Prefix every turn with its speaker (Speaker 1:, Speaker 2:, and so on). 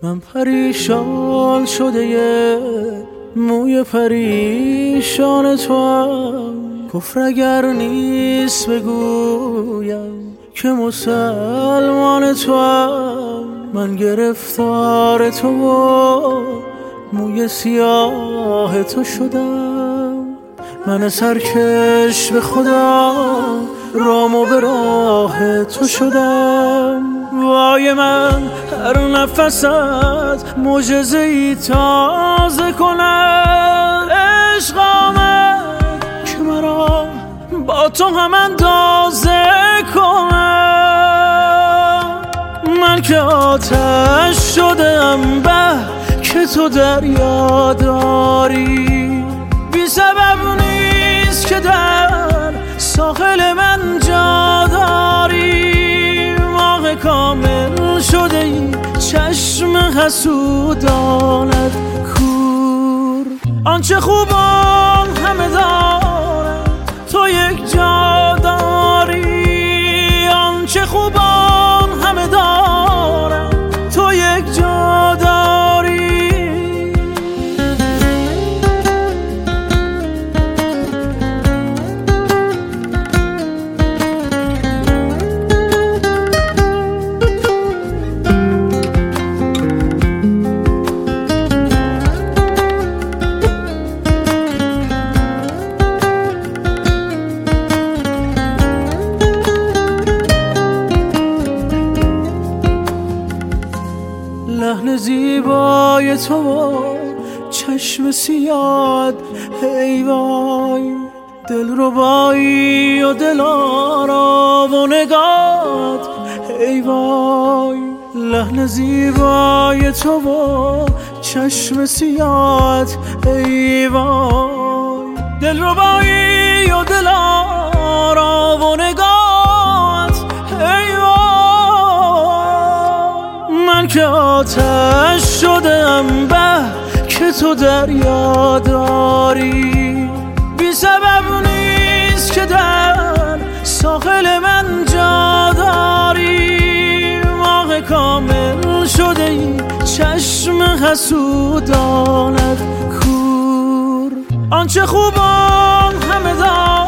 Speaker 1: من پریشان شده موی پریشان تو هم. کفر اگر نیست بگویم که مسلمان تو هم. من گرفتار تو و موی سیاه تو شدم. من سرکش به خدا رام و به راه تو شدم. وای من هر نفست معجزه‌ای تازه کند. عشق آمد که مرا با تو هم اندازه کند. من که آتش شدم به که تو دریا داری. بی سبب نیست که در ساحل من جا داری. ماه کامل شده ای چشم حسودانت کور. آنچه خوبان همه دارن تو یک جا داری. آنچه خوبان همه دارن تو یک جا داری. لحن زیبای تو چشم سیاد ای وای. دلربایی و دلارا و نگات ای وای. لحن زیبای تو چشم سیاد ای وای. دلربایی و دلارا و نگات ای وای. من که آتش شدم به که تو دریا داری. بی سبب نیست که در ساحل من جا داری. ماه کامل شده ای چشم حسودانت کور. آنچه خوبان همه دار